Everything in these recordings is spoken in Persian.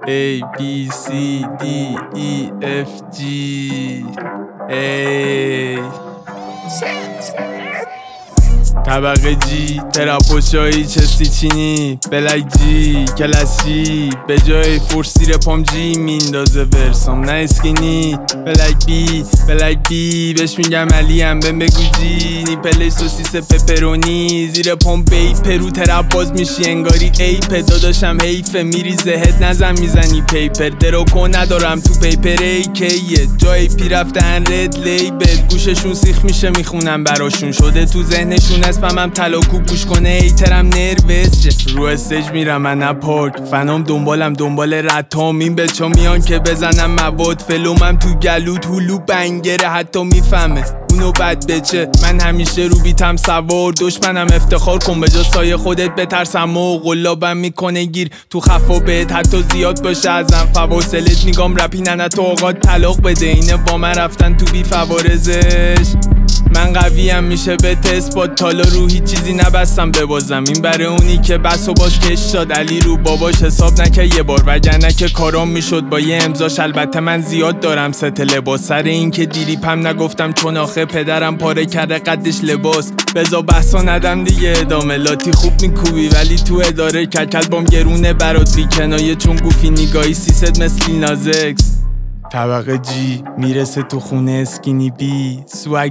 A B C D E F G ای طبقه جی تراپوشایی چستی چینی بلک جی کلسی به جای فورسی رپام جی میندازه ورسام نه اسکینی بلک بی بهش میگم علی هم بهم بگو جی نیپل سوسیس پپرونی زیر پام بی پرو ترپ باز میشی انگاری ایپه داداشم حیفه میری زهد نزن میزنی پیپر دروکو ندارم تو پیپر ایکیه جای پی رفتن رد لیبل گوششون سیخ میشه میخونم براشون شده تو ذهنشون اسپمم تلاکو گوش کنه ایترم نروس رو استیج میرم من اپارت فنام دنبال رتام این بچا میان که بزنم مواد فلومم تو گلوت هلو بنگره حتی میفهمه اونو بد بچه من همیشه رو بیتم سوار دشمنم افتخار کن به جا سایه خودت بترسم و قلابم میکنه گیر تو خفا بهت حتی زیاد باشه ازم فواصلت میگم رپی ننه تو آقات طلاق بده اینه با من رفتن تو بی فوارزش من قویم میشه به تست با تالا رو هیچ چیزی نبستم ببازم این برای اونی که بس و باش کش داد علی رو باباش حساب نکه یه بار وگرنه که کارام میشد با یه امضاش البته من زیاد دارم ست لباس سر این که دیریپم نگفتم چون آخه پدرم پاره کرده قدش لباس بزا بحثا ندم دیگه ادامه لاتی خوب میکوبی ولی تو اداره ککل بام گرونه برات بی کنایه چون گوفی نگاهی سیست مثل نازکس طبقه جی میرسه تو خونه اسکینی بی سوگ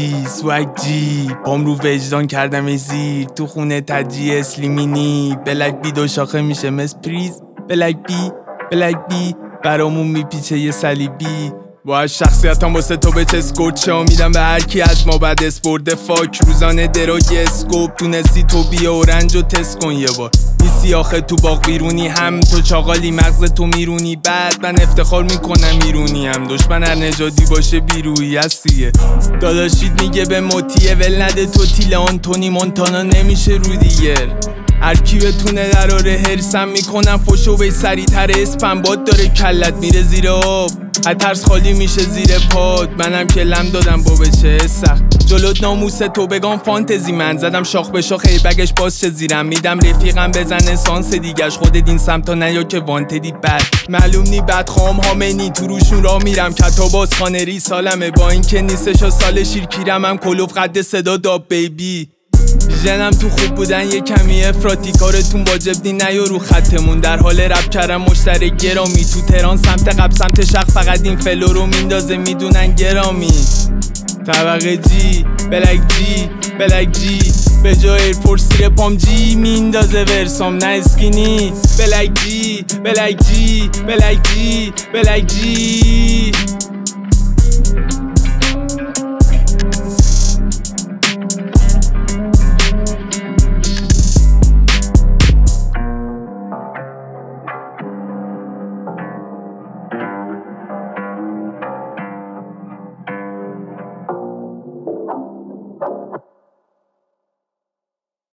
جی بام رو وجدان کردم ای زیر تو خونه تجی اسلیمینی بلک بی دو شاخه میشه مس پریز بلک بی برامون میپیچه یه صلیبی با شخصیتم واسه تو به چسکوت شا میدم به هر کی از ما بعد اسپورد فاک روزانه دراگ اسکوپ تونستی تو بیا اورنج و تست کن یه بار نیستی آخه تو باغ بیرونی هم تو چاقالی مغز تو میرونی بعد من افتخار میکنم ایرونی هم دشمن هر نژادی باشه بیرویی هستیه داداشید میگه به موتیه ول نده تو تیل آنتونی مونتانا نمیشه رو دیگر هر کی بتونه دراره هرسم میکنم فشو بی سری تر اسپم باد داره کلت میره زیر آب ترس خالی میشه زیر پاد منم که لم دادم با بچه سخت جلوت ناموس تو بگم فانتزی من زدم شاخ به شاخ بگش باز چه زیرم میدم رفیقم بزنه سانس دیگش خودت این سمتا نیا که وانتدی بد معلوم نی بدخوام هامنی تو روشون را میرم کتاباز خانه ری سالمه با این که نیستش سال شیرکیرم هم کلوف قد صدا داب بیبی ژنم تو خوب بودن یه کمی افراطی کارتون واجب نی نیا رو خطمون در حال رپ کردم مشترک گرامی تو تهران سمت قبل سمت شرق فقط این فلو رو میندازه میدونن گرامی طبقه جی بلک جی به جای ایرفورس رپام جی میندازه ورسام نه اسکینی بلک جی